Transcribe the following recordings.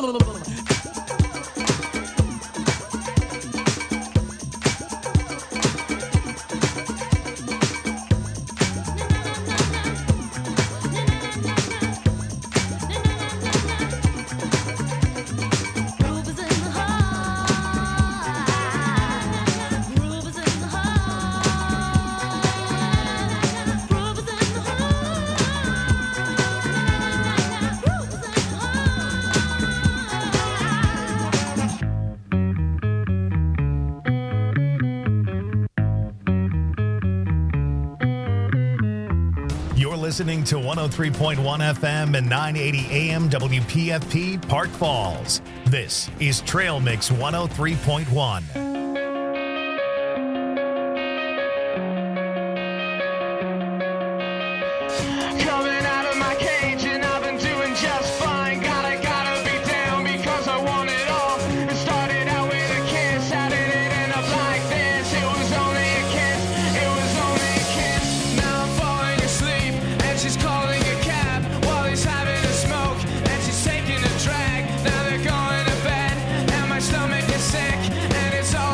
Listening to 103.1 FM and 980 AM WPFP Park Falls. This is Trail Mix 103.1. Taking a drag, now they're going to bed, and my stomach is sick, and it's all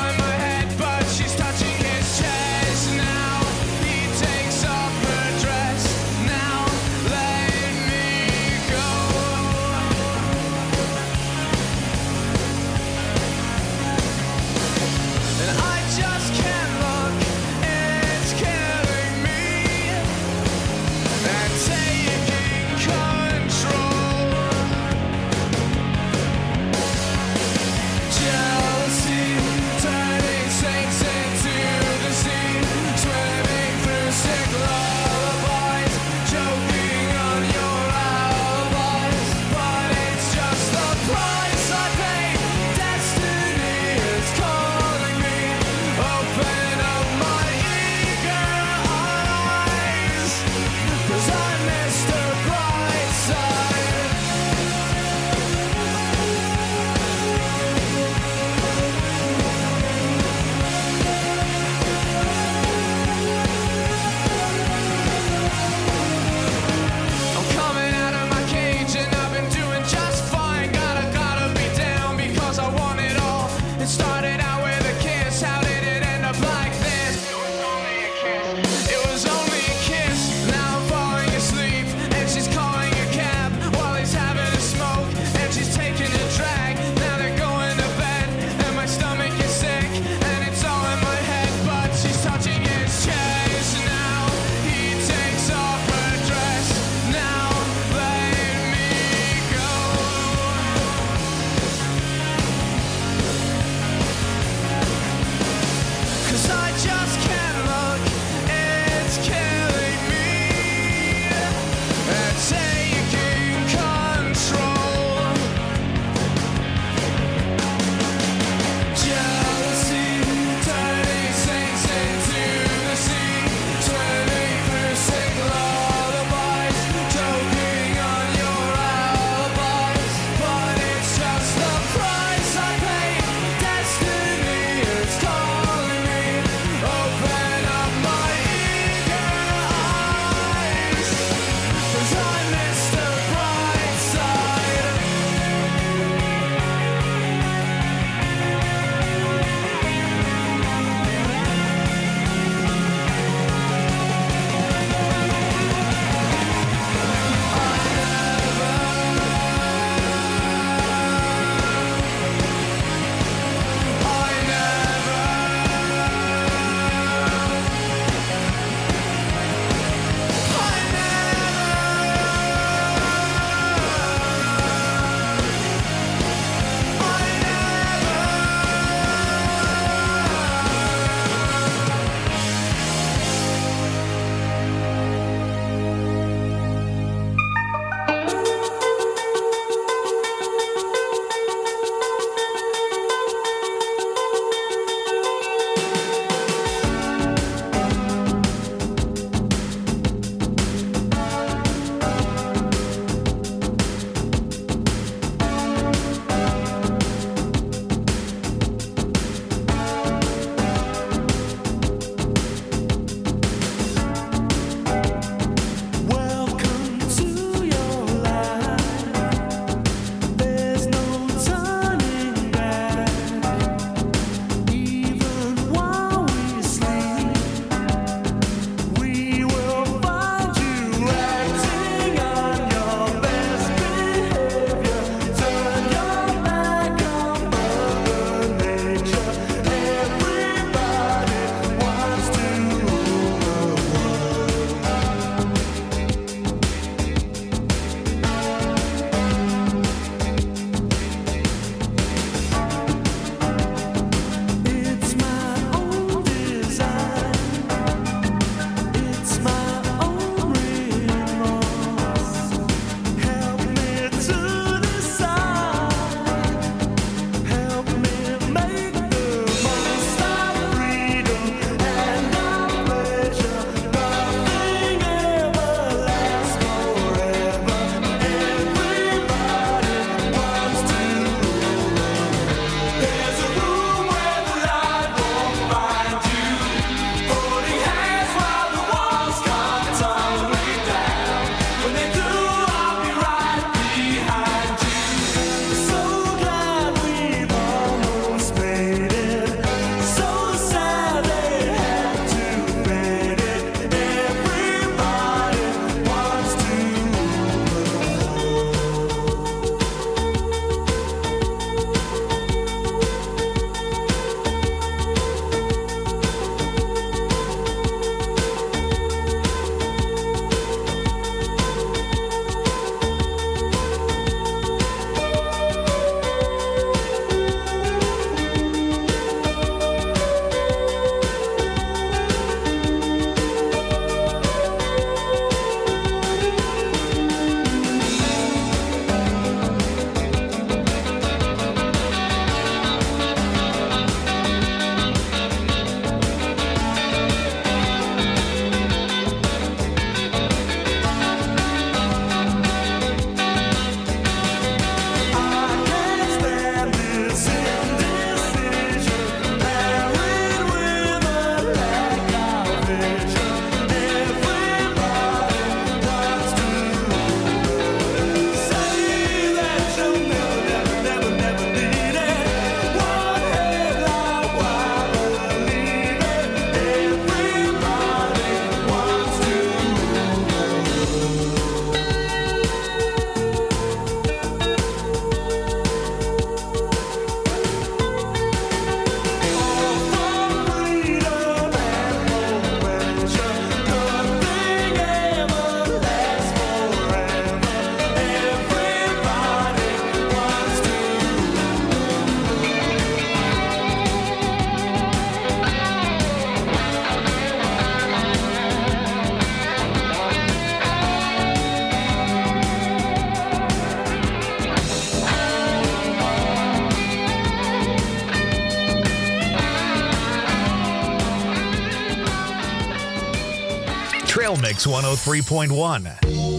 Trail Mix 103.1.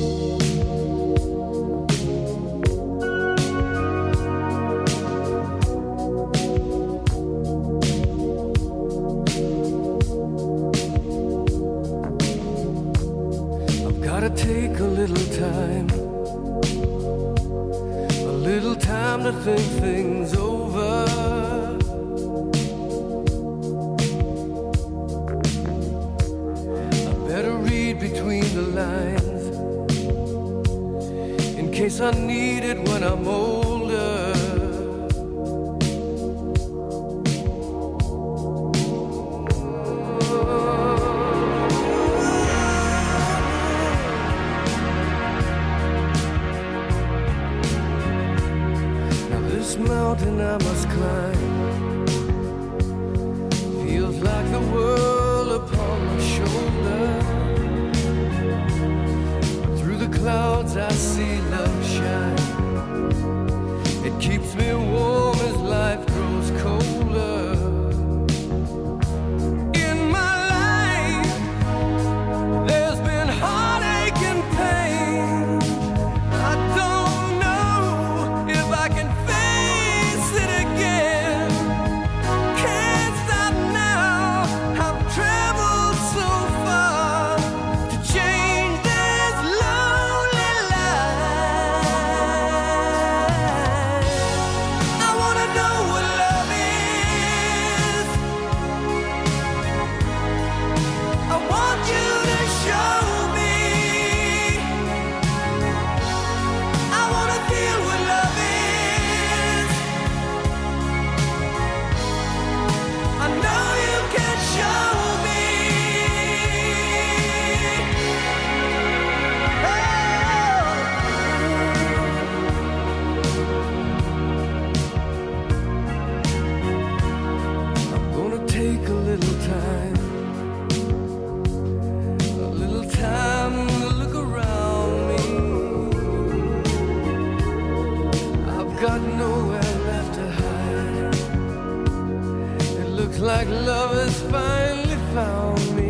Take a little time to think things over. I better read between the lines in case I need it when I'm older. Mountain I must climb feels like the world upon my shoulder. Through the clouds I see love shine. It keeps me warm as life grows colder. In my life there's been heartache and pain. I don't know if I can like love has finally found me.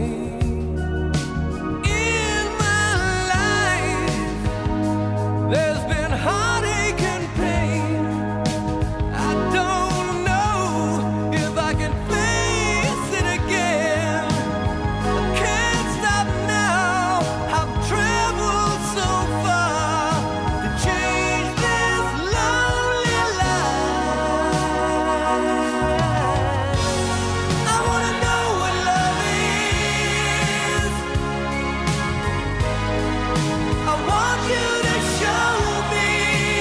In my life there's been heartache and pain. I don't know if I can face it again. I can't stop now. I've traveled so far to change this lonely life. I wanna know what love is. I want you to show me.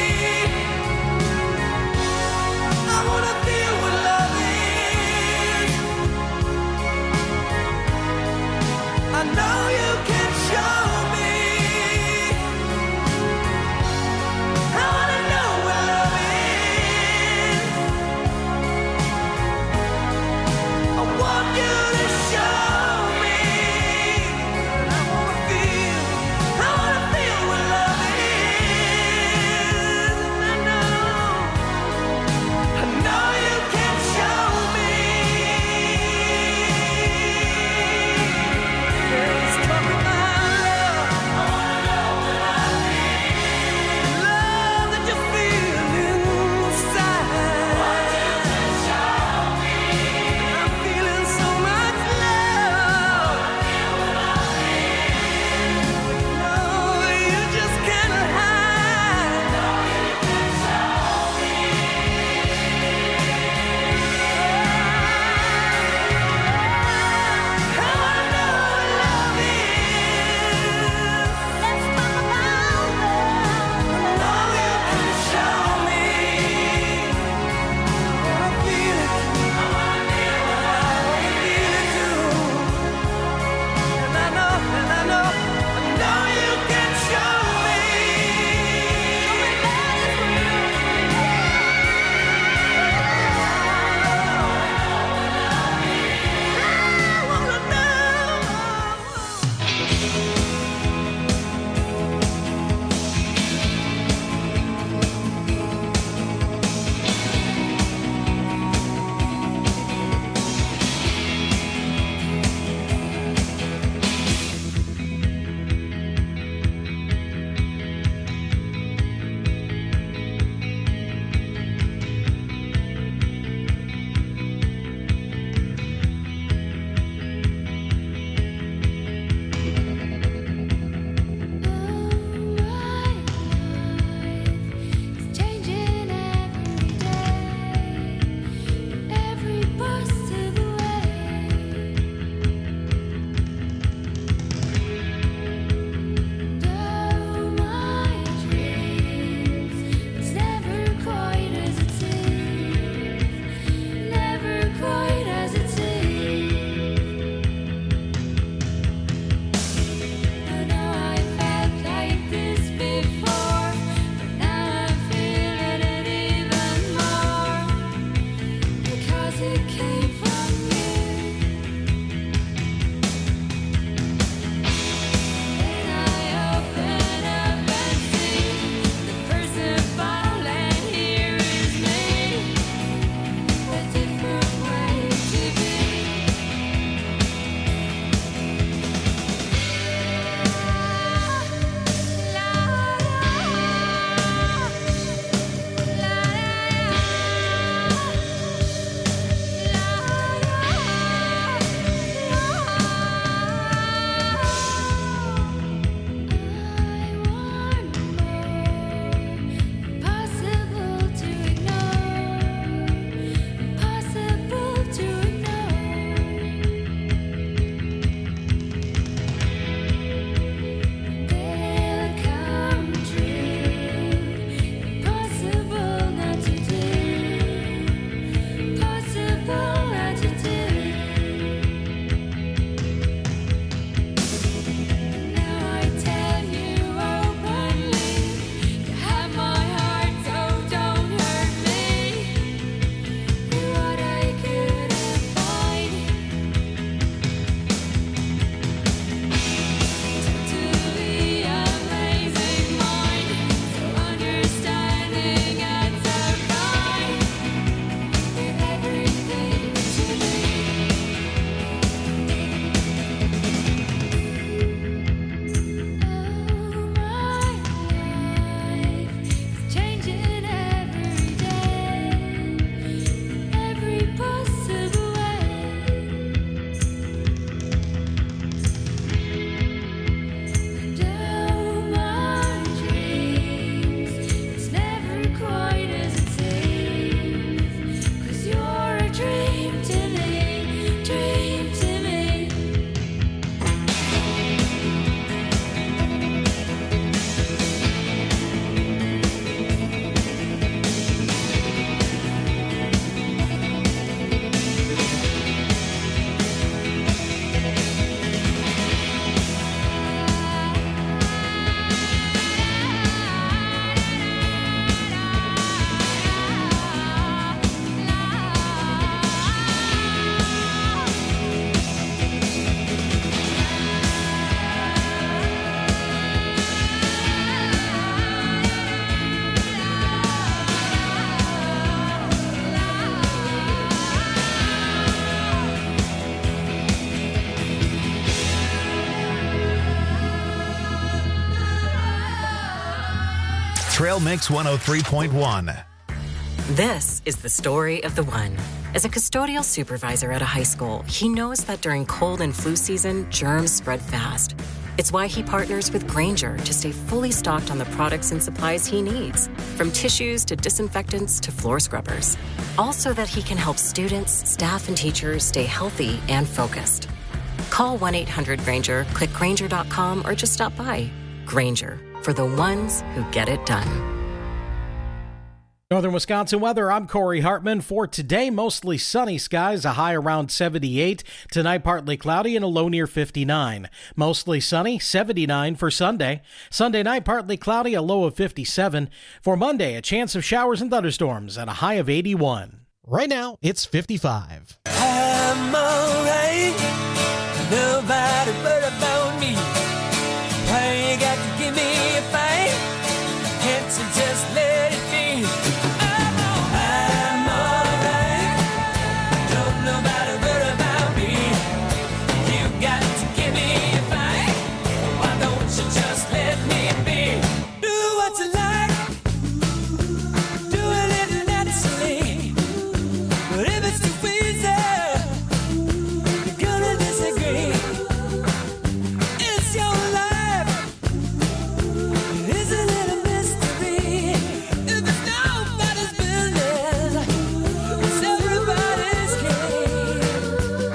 Trail Mix 103.1. This is the story of the one. As a custodial supervisor at a high school, he knows that during cold and flu season, germs spread fast. It's why he partners with Grainger to stay fully stocked on the products and supplies he needs, from tissues to disinfectants to floor scrubbers. All so that he can help students, staff, and teachers stay healthy and focused. Call 1-800-GRAINGER, click Grainger.com, or just stop by. Grainger, for the ones who get it done. Northern Wisconsin weather, I'm Corey Hartman. For today, mostly sunny skies, a high around 78. Tonight, partly cloudy and a low near 59. Mostly sunny, 79 for Sunday. Sunday night, partly cloudy, a low of 57. For Monday, a chance of showers and thunderstorms and a high of 81. Right now, it's 55. I'm alright, nobody but about me. Why you got to give me a fight? Can't you just let it be? I'm alright, don't nobody but about me. You got to give me a fight. Why don't you just let me be? Do what you like, do it naturally. But if it's too easy, you're gonna disagree. It's your life, isn't it a mystery? If it's nobody's business, it's everybody's game.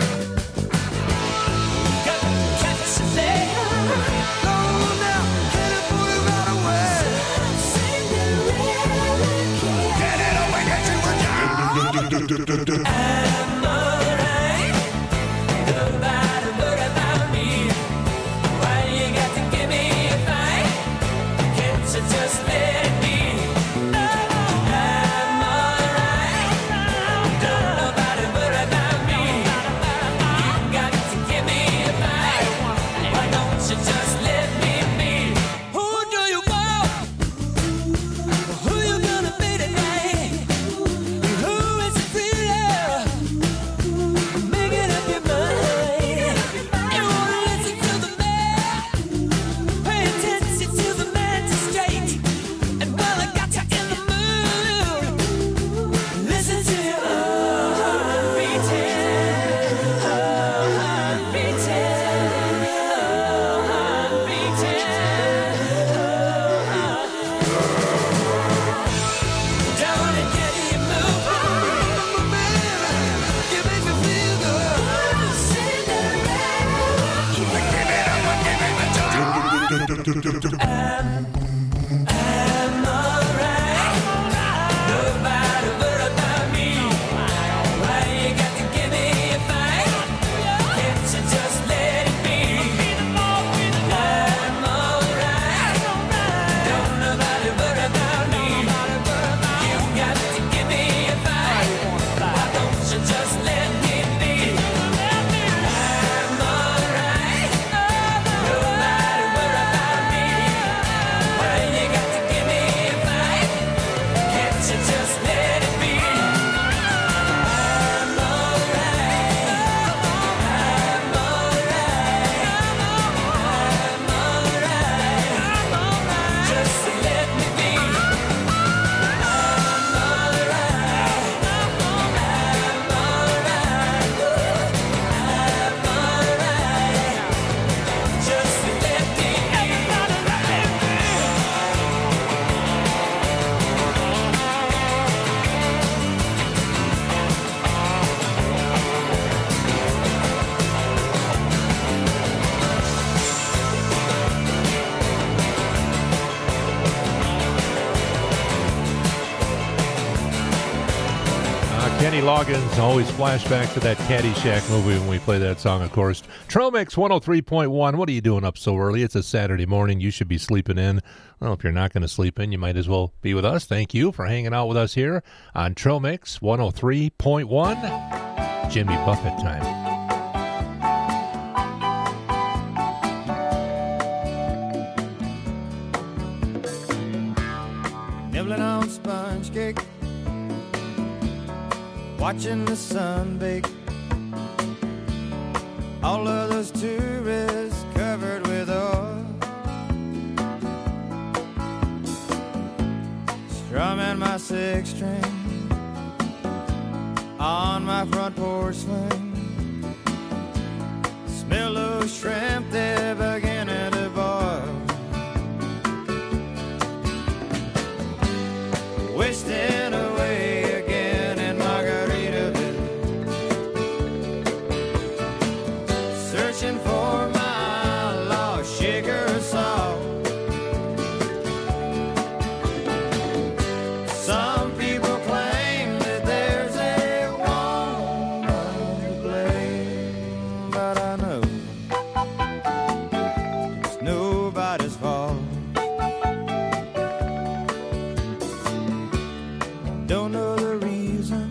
Got to catch a day. Go now, get it, put it right away. Get it away, get you down. I'm alright, nobody but about me. Why you got to give me a fight? Can't you just let it be? I'm alright, don't nobody but about me. You got to give me a fight. Why don't you just let me be? Who do you want? Who you gonna be tonight? Who is it really? Make it up your mind. You wanna listen to the man? Pay attention to the magistrate. And while I got you in the mood, listen to your heart beating, heart beating, heart beating. Don't it get you moving? You make me feel good. I'm alright, nobody but about me. Why you got to give me a fight? Can't you just let it be? I'm alright, don't nobody but about me. You got to give me a fight. Why don't you just let me be? I'm alright, nobody but about me. Why you got to give me a fight? Can't you just let it be? I'm alright, I'm alright, just let me be. I'm alright, just let me be. Kenny Loggins always flashback to that Caddyshack movie when we play that song, of course. Trail Mix 103.1. What are you doing up so early? It's a Saturday morning. You should be sleeping in. Well, if you're not going to sleep in, you might as well be with us. Thank you for hanging out with us here on Trail Mix 103.1. Jimmy Buffett time. Nibbling on sponge cake, watching the sun bake. All of those tourists covered with oil. Drumming my six string on my front porch swing. Smell those shrimp, they're beginning to boil. Wasting away again in Margaritaville, searching for my lost sugar salt. Some people claim that there's a woman to blame, but I know it's nobody's fault. Don't know the reason,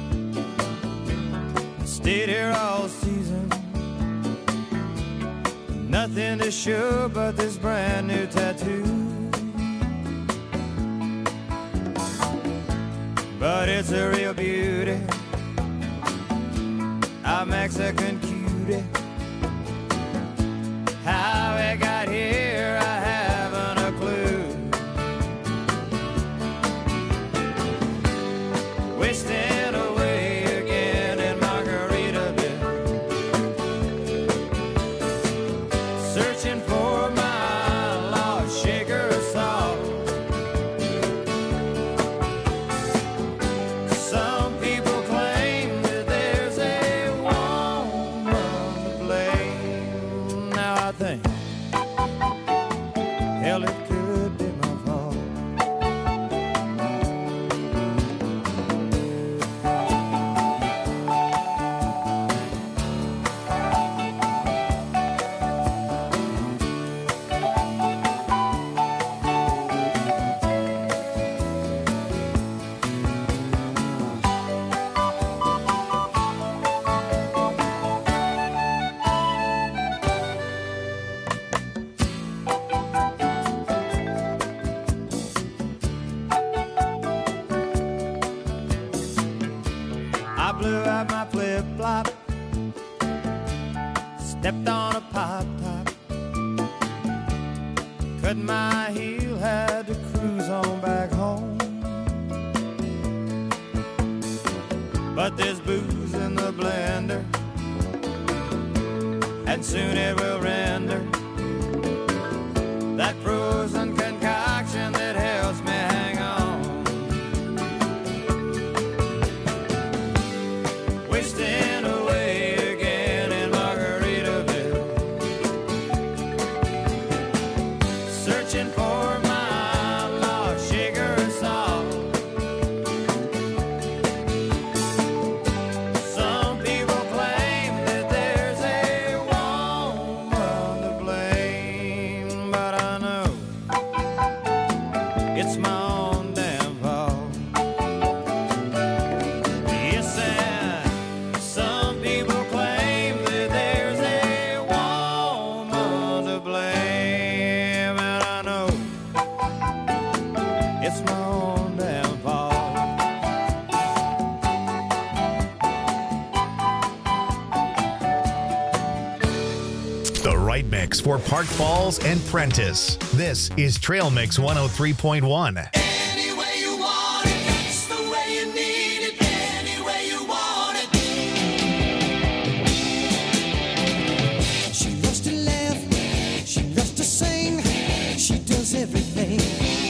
stayed here all season. Nothing to show but this brand new tattoo. But it's a real beauty, a Mexican cutie. How it got here, I haven't a clue. Wasting away again in Margaritaville, searching for my lost sugar salt. Some people claim that there's a woman to blame. Now I think, hell, it could be my fault. I blew out my flip-flop, stepped on a pop-top, cut my heel, had to cruise on back home. But there's booze in the blender, and soon it will render that frozen concoction that helps me hang on. Wasting away again in Margaritaville, searching for my lost sugar salt. Some people claim that there's a woman to blame, but I know it's my own damn fault. Yes, and some people claim that there's a woman to blame, and I know it's my own damn fault. The right mix for Park Falls and Prentice. This is Trail Mix 103.1. Any way you want it, that's the way you need it. Any way you want it. She loves to laugh, she loves to sing, she does everything.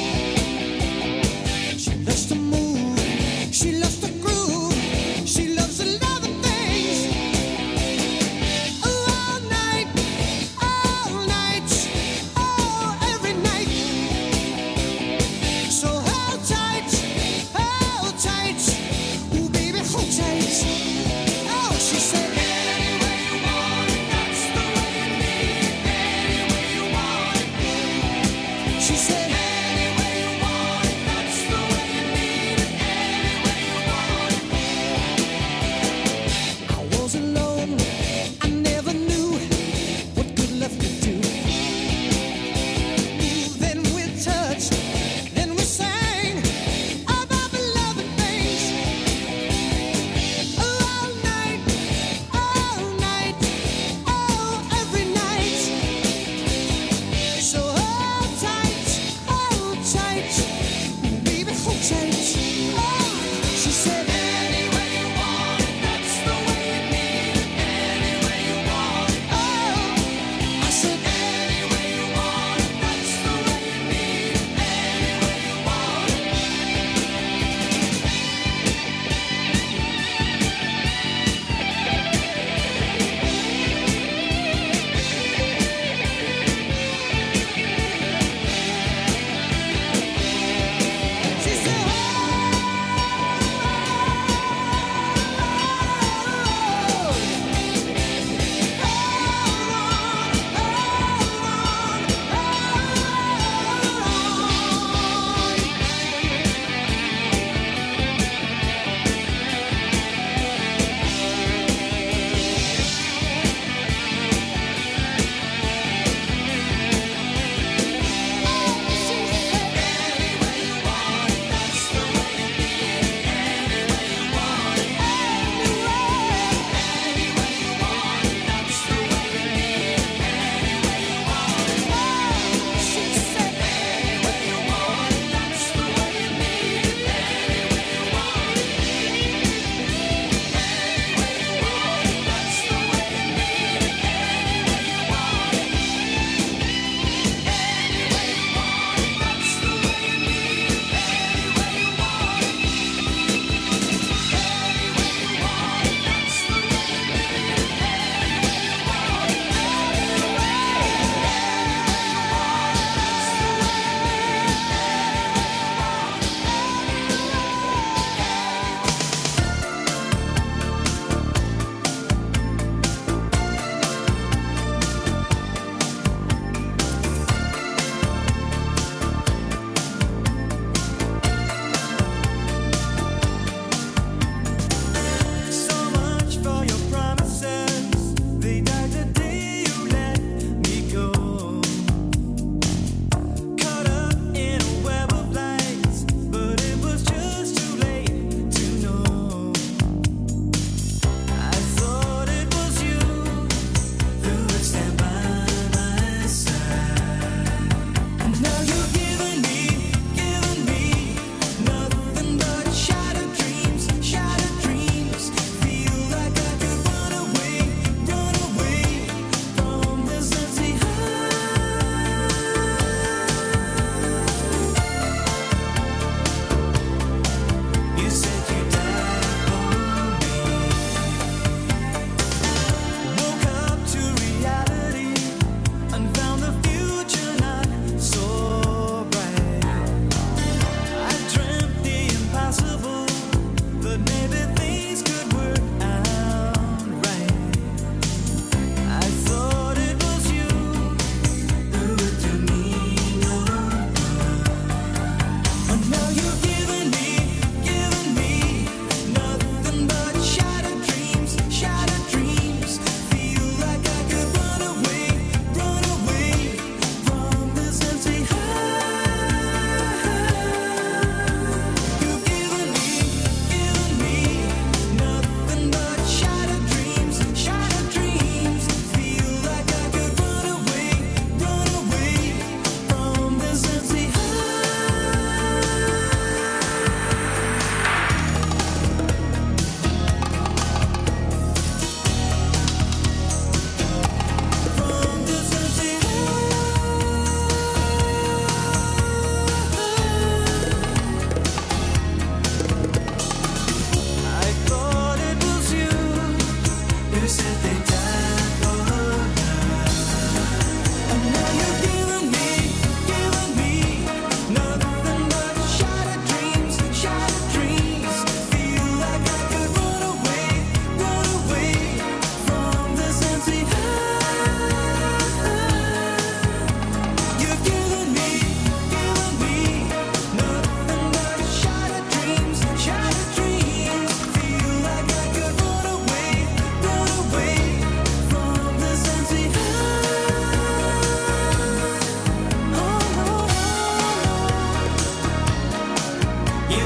She loves to move, she loves to groove, she loves a lot of things. All night, oh, every night. So hold tight, ooh baby, hold tight. Oh, she said, Any way you want it, that's the way you need it. Any way you want it. she said, Any way you want it, that's the way you need it. Any way you want it. I was alone, I never knew what good love could do. Then we touched, then we sang about the loving things. All night, oh, every night. So hold tight, baby, hold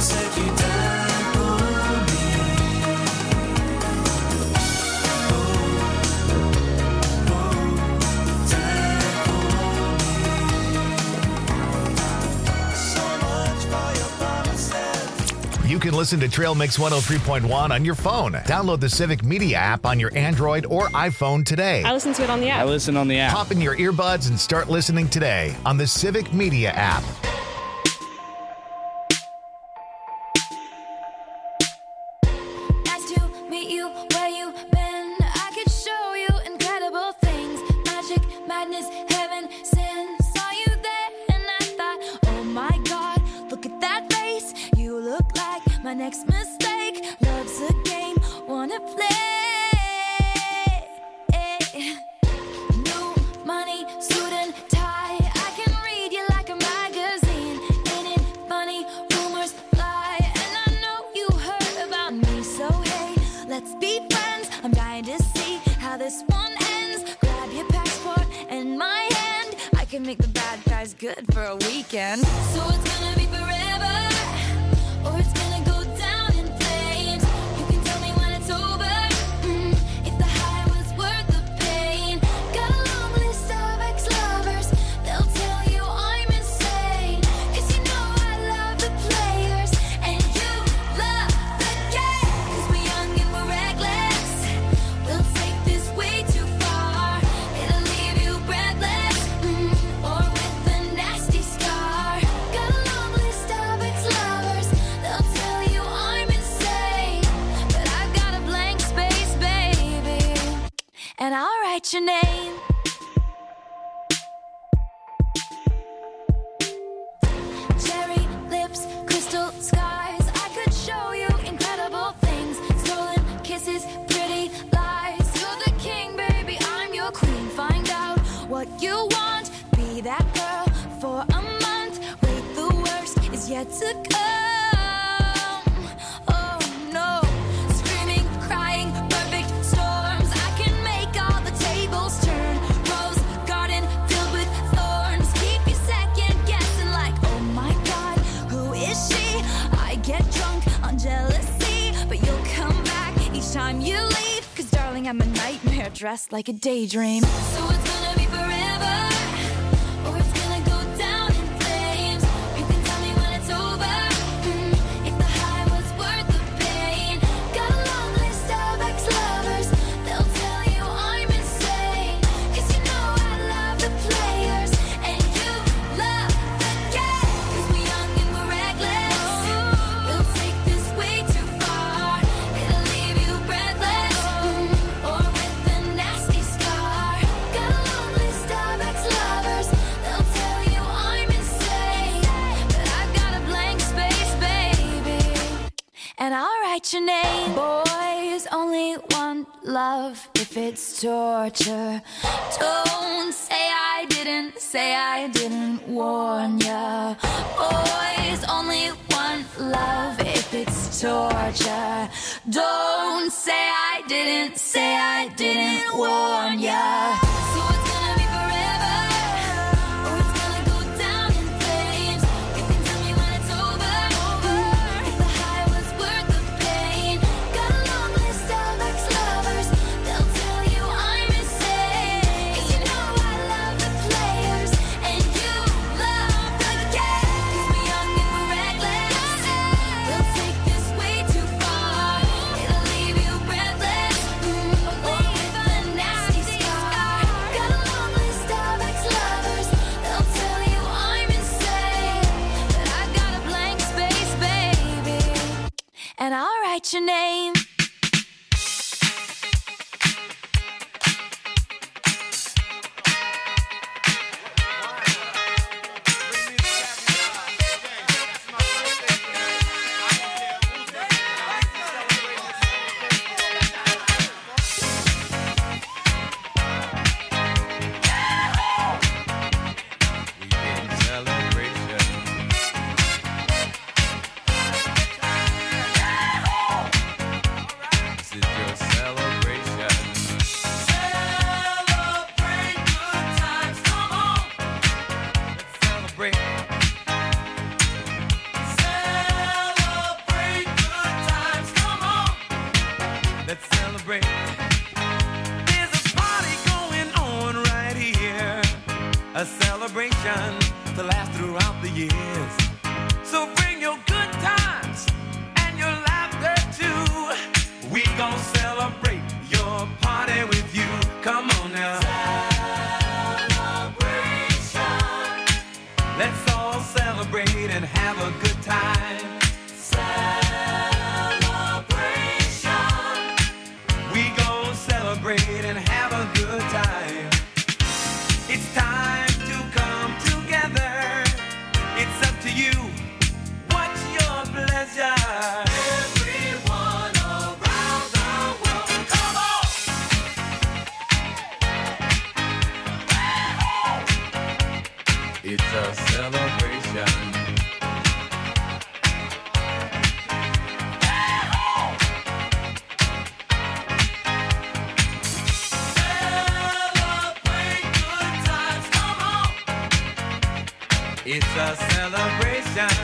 said you'd die for me. You can listen to Trail Mix 103.1 on your phone. Download the Civic Media app on your Android or iPhone today. I listen to it on the app. I listen on the app. Pop in your earbuds and start listening today on the Civic Media app. Nice to meet you where you been. I could show you incredible things. Magic, madness, heaven, sin. Saw you there and I thought, oh my God, look at that face. You look like my next mistake. Love's a game, wanna play. New money, suit and tie. I can read you like a magazine. Ain't it funny? Rumors fly, and I know you heard about me. So hey, let's be friends. I'm dying to see how this one ends. Grab your passport and my hand. I can make the bad guys good for a weekend. So it's gonna be forever, or it's gonna go down in flames. You can tell me when it's over, if the high was worth the pain. Got a long list of ex-lovers, they'll tell you I'm insane. 'Cause you know I love the players, and you love the game. 'Cause we're young and we're reckless, we'll take this way too far. It'll leave you breathless, or with a nasty scar. Got a long list of ex-lovers, they'll tell you I'm insane. But I've got a blank space, baby, and I'll write your name. Cherry lips, crystal skies. I could show you incredible things. Stolen kisses, pretty lies. You're the king, baby, I'm your queen. Find out what you want. Be that girl for a month. Wait, the worst is yet to come. Oh no, screaming, crying, perfect storms. I can make all the tables turn. Rose garden filled with thorns. Keep you second guessing like, oh my God, who is she? I get drunk on jealousy, but you'll come back each time you leave. 'Cause darling, I'm a nightmare dressed like a daydream. So it's gonna be forever, or it's gonna go down in flames. You can tell me when it's over, if the high was worth the pain. Got a long list of ex-lovers, they'll tell you I'm insane. 'Cause you know I love the players, and you love the game. 'Cause we're young and we're reckless, we'll take this way too far. It'll leave you breathless, or with a nasty scar. Got a long list of ex-lovers, they'll tell you I'm insane. But I've got a blank space, baby, and I'll write your name. Boys only want love if it's torture. Don't say I didn't warn ya. Boys only want love if it's torture. Don't say I didn't warn ya. So it's gonna be forever, or it's gonna go down in flames. You can tell me when it's over, if the high was worth the pain. Got a long list of ex-lovers, they'll tell you I'm insane. 'Cause you know I love the players, and you love the game. 'Cause we're young and we're reckless, we'll take this way too far. It'll leave you breathless, or with a nasty scar. Got a long list of ex-lovers, they'll tell you I'm insane. But I've got a blank space, baby, and I'll write your name. Celebration. have a good time. Celebration. We gon' celebrate and have a good time. It's time to come together. It's up to you. What's your pleasure? Everyone around the world, come on! It's a celebration. Celebrate good times, come on! It's a celebration.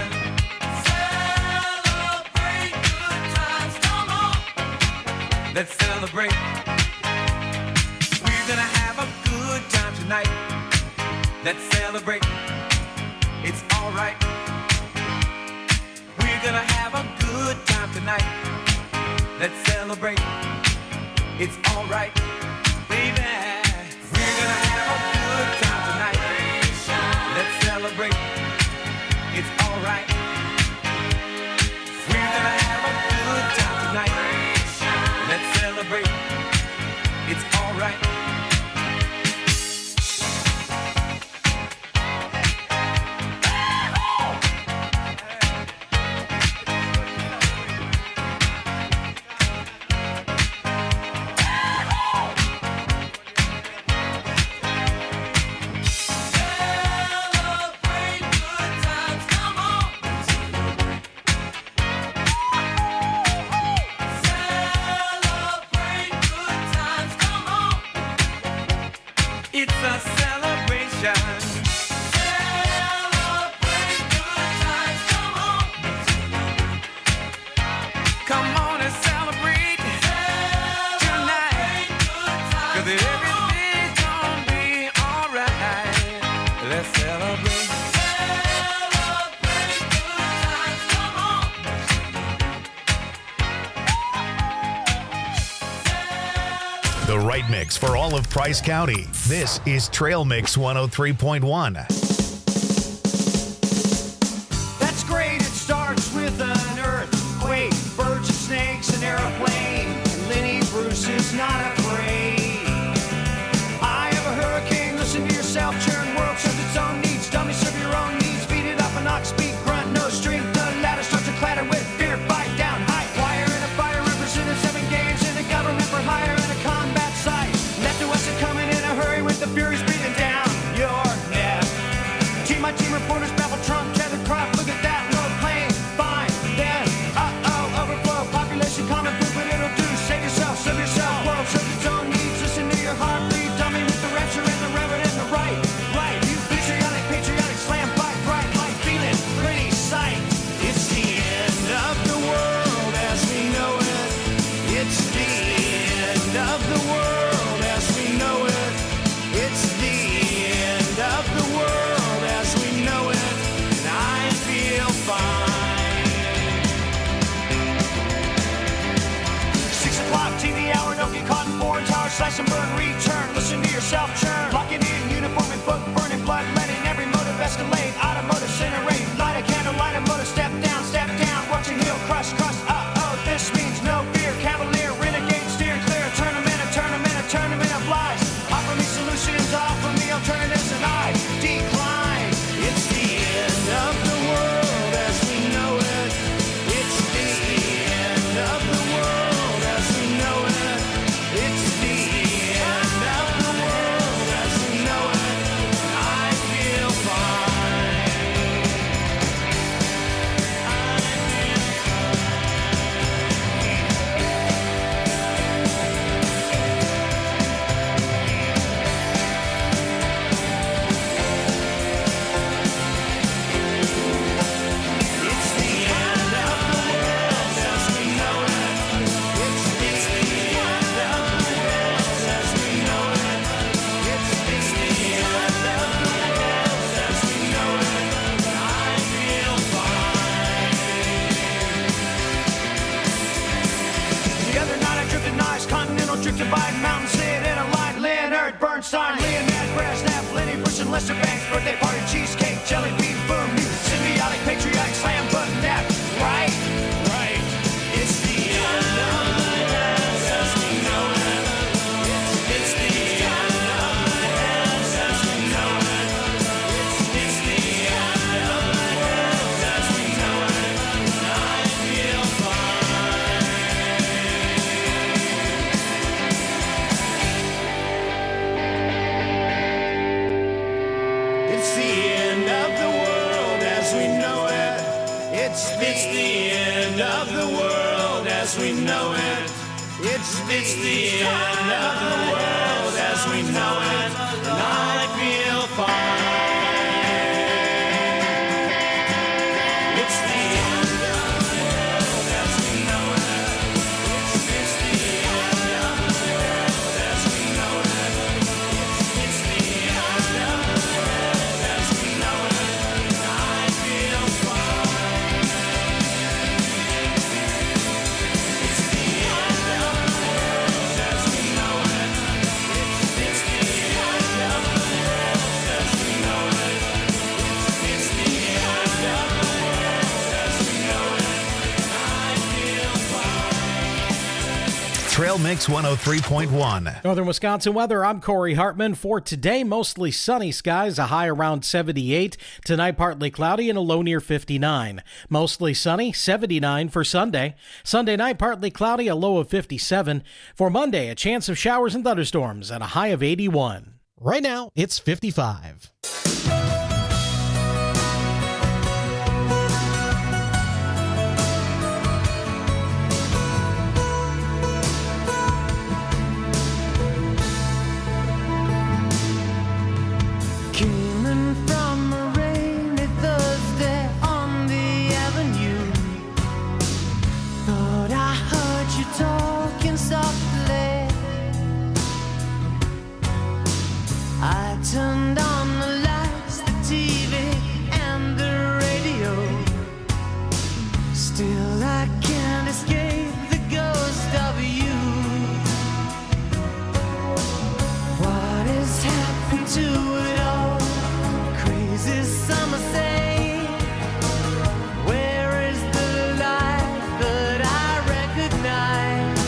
Celebrate good times, come on! Let's celebrate. We're gonna have a good time tonight. Let's celebrate. It's alright. We're gonna have a good time tonight. Let's celebrate. It's alright, baby. We're gonna have a good time tonight. Let's celebrate. It's alright. We're gonna have a good time tonight. Let's celebrate. It's alright. Celebrate good times, come on! Celebrate good times, come on! It's a celebration. Celebrate good times, come on! Come on and celebrate tonight. 'Cause everything's gonna be alright. Let's celebrate. Celebrate good times, come on! The right mix for all of Price County. This is Trail Mix 103.1. That's great, it starts with an earthquake, birds and snakes, an airplane, and Lenny Bruce is not afraid. I have a hurricane, listen to yourself, churn world serves its own needs, dummy serve your own needs, beat it up and knock, speak, grunt, no strength, the ladder starts to clatter with fear, fight down, high wire and a fire, represented 7 games in a government for hire and a combat site. Left to us are coming in a hurry with the furies breathing down your neck. Team my team reporters babble Trump, tether crop, look at that, no plane, fine, then, overflow, population common food, but it'll do, save yourself, serve yourself, world serves its own needs, listen to your heartbeat, dummy with the rapture and the reverend and the right, you patriotic, slam, fight, bright, light, feeling, pretty sight. It's the end of the world as we know it, it's the end of the world as we know it, it's the end of the world as we know it, and I feel fine. 6 o'clock TV hour, don't get caught in foreign tower, slash and burn, return, listen to yourself churn, locking in uniform and book, burning blood, letting every motive escalate, automotive incinerate, light a candle, light a motor, step down, watch a heel crush, this means no fear, cavalier, renegade, steer clear, a tournament of lies, offer me solutions, offer me alternatives, and I decline. It's the end of the world as we know it, it's the end of the world as we know it, it's the end of the world as we know it, I feel fine. It's the end of the world as we know it, it's the end of the world as we know it, it's the end of the world as we know it, I feel fine. The other night I drifted nice, continental drift divide, mountain sit in a light, Leonard Bernstein, Leonard Brasnap, Lenny Bruce and Lester Banks, birthday party, cheesecake, jelly bean, boom, symbiotic, patriotic, It's the end of the world as we know it. It's the end of the world as we know it. And I feel fine. It's the end of the world as we know it. It's the end of the world as we know it. It's the end of the world as we know it. And I feel fine. It's the end of the world as we know it. It's the end of the world as we know it. It's the end of the world as we know it. And I feel fine. Trail Mix 103.1. Northern Wisconsin weather, I'm Corey Hartman. For today, mostly sunny skies, a high around 78. Tonight, partly cloudy and a low near 59. Mostly sunny, 79 for Sunday. Sunday night, partly cloudy, a low of 57. For Monday, a chance of showers and thunderstorms and a high of 81. Right now, it's 55. Came in from a rainy Thursday on the avenue. Thought I heard you talking softly. I turned on the lights, the TV, and the radio. Still I can't escape the ghost of you. What has happened to it all? Crazy summer say, where is the light that I recognize?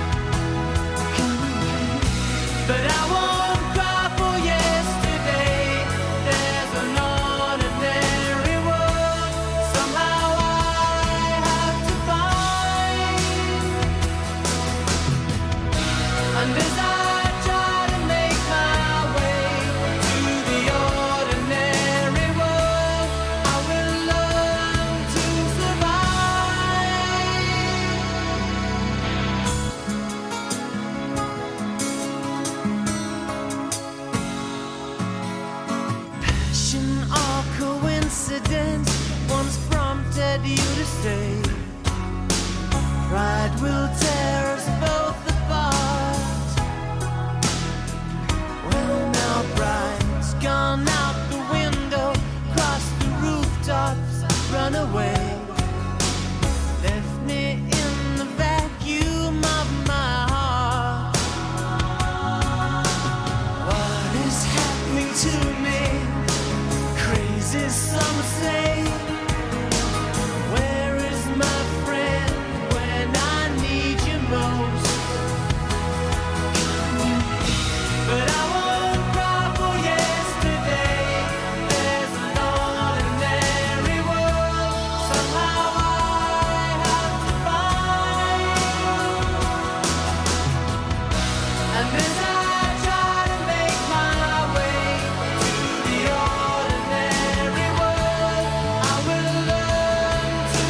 But I won't cry for yesterday. There's an ordinary world somehow I have to find. And as I try to make my way to the ordinary world, I will learn to survive. Passion or coincidence once prompted you to say, pride will tear us both apart. Well, now pride's gone out the window, crossed the rooftops, run away. Left me in the vacuum of my heart. What is happening to me? Crazy some say. Where is my friend when I need you most? But I won't cry for yesterday. There's an ordinary world somehow I have to find. And as I try to make my way to the ordinary world, I will learn to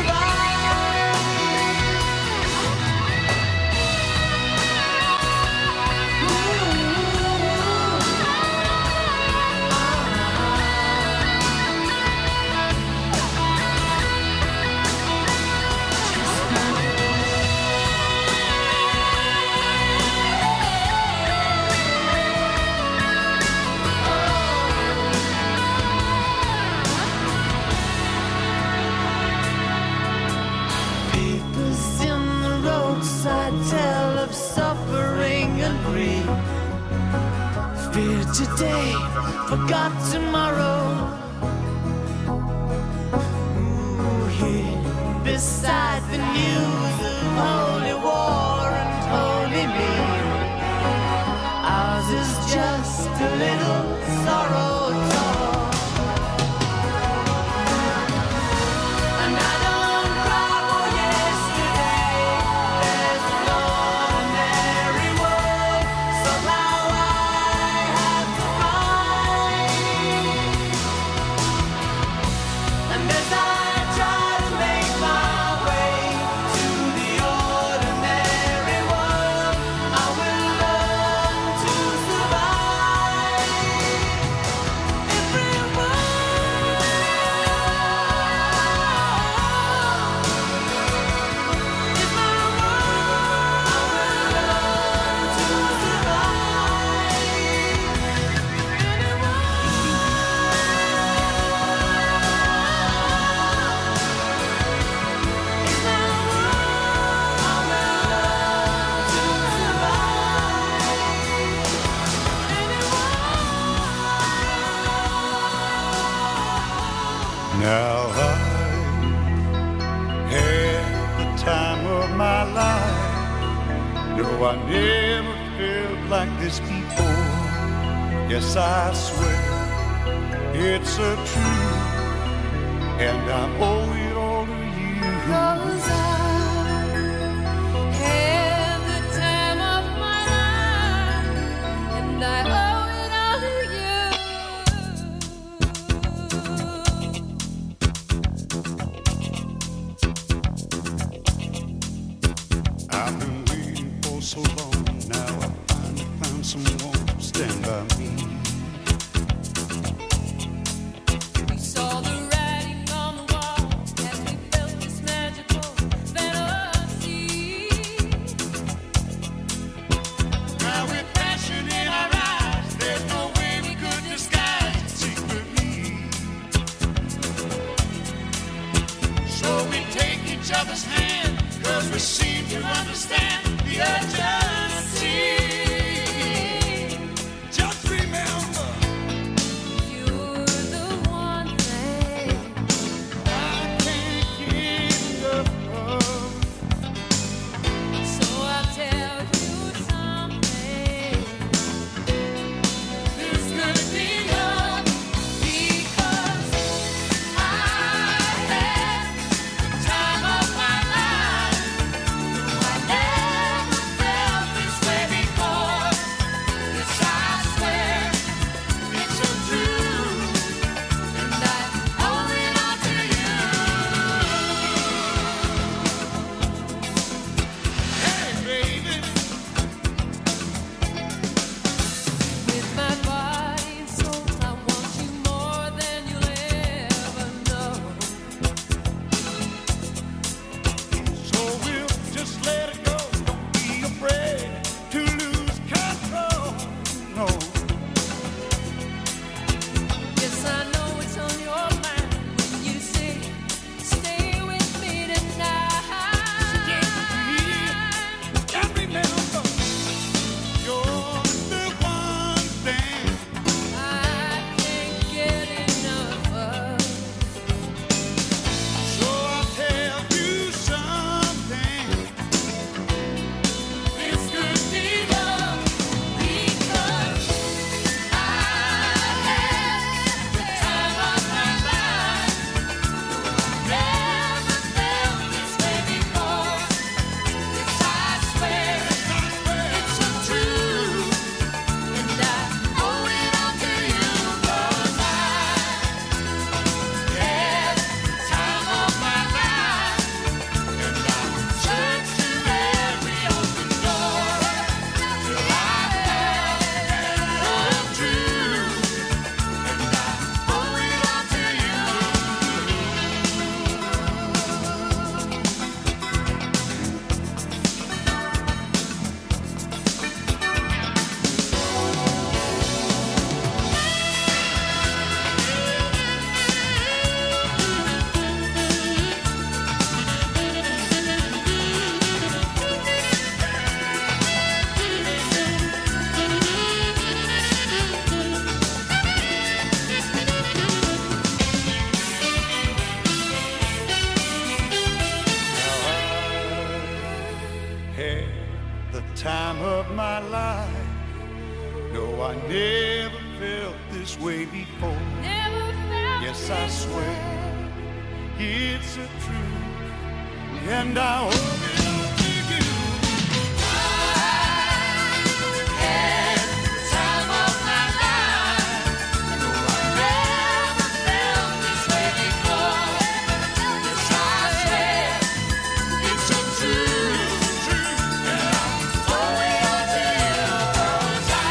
Papers in the roadside tell of suffering and grief. Fear today, forgot tomorrow. Ooh, here beside the news of holy war and holy me. Ours is just a little sorrow talk. And I don't cry for yesterday. There's an ordinary world somehow I have to find. And as I try to No, I never felt like this before. Yes, I swear it's a truth, and I owe it all to you. 'Cause I had the time of my life, and I owe it all to you. I've been waiting for so long. Now I finally found someone to stand by me. We saw the writing on the wall as we felt this magical fantasy. Now with passion in our eyes, there's no way we could disguise it secretly. So we take each other's hand, 'cause we seem to understand the urgency. Just remember, You're the one thing I can't get enough of. So I'll tell you something. This could be love, Because I had the time of my life. I never felt this way before. Yes, I swear it's a truth, and I owe it all to you. hey baby. With my body and soul, I want you more than you'll ever know. So we'll just let it go. Don't be afraid to lose control. No, Yes, I know it's on your mind when you say, stay with me tonight. and remember, you're the one thing I can't get enough of. So I'll tell you something. This could be love because I had the time of my life. Never felt this way before. Yes, I swear it's a truth, and I owe it all to you. 'Cause I had the time of my life, and I searched through every open door till I found the truth, and I owe it all to you. Had the time of my life. No, I never felt this way before. Never felt Yes, I this swear way. it's a truth, and I owe it all to you. Had the time of my life. No, I never felt this way before. Yes, I swear it's a truth, and I owe it all to you. 'Cause I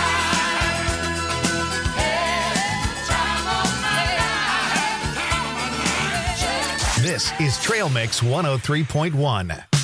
had the time of my life. This is Trail Mix 103.1.